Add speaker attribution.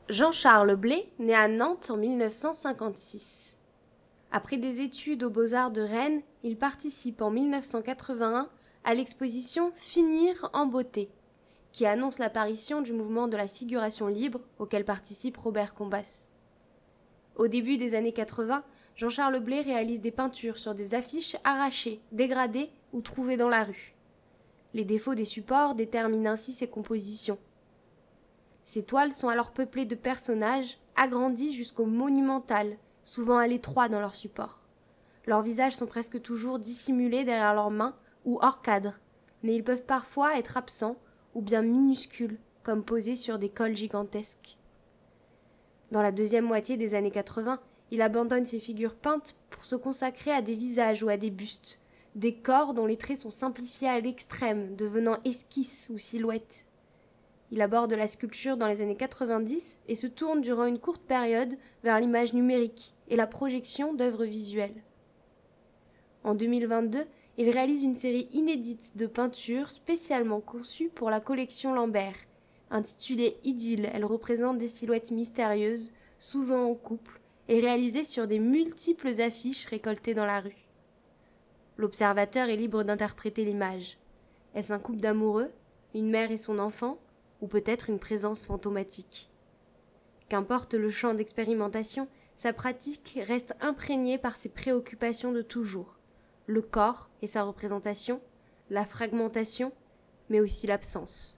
Speaker 1: Jean-Charles Blé naît à Nantes en 1956. Après des études aux Beaux-Arts de Rennes, il participe en 1981 à l'exposition Finir en beauté, qui annonce l'apparition du mouvement de la figuration libre auquel participe Robert Combas. Au début des années 80, Jean-Charles Blé réalise des peintures sur des affiches arrachées, dégradées ou trouvées dans la rue. Les défauts des supports déterminent ainsi ses compositions. Ces toiles sont alors peuplées de personnages, agrandis jusqu'au monumental, souvent à l'étroit dans leur support. Leurs visages sont presque toujours dissimulés derrière leurs mains ou hors cadre, mais ils peuvent parfois être absents ou bien minuscules, comme posés sur des cols gigantesques. Dans la deuxième moitié des années 80, il abandonne ses figures peintes pour se consacrer à des visages ou à des bustes, des corps dont les traits sont simplifiés à l'extrême, devenant esquisses ou silhouettes. Il aborde la sculpture dans les années 90 et se tourne durant une courte période vers l'image numérique et la projection d'œuvres visuelles. En 2022, il réalise une série inédite de peintures spécialement conçues pour la collection Lambert. Intitulée Idylle, elle représente des silhouettes mystérieuses, souvent en couple, et réalisées sur des multiples affiches récoltées dans la rue. L'observateur est libre d'interpréter l'image. Est-ce un couple d'amoureux, une mère et son enfant, ou peut-être une présence fantomatique? Qu'importe le champ d'expérimentation, sa pratique reste imprégnée par ses préoccupations de toujours. Le corps et sa représentation, la fragmentation, mais aussi l'absence.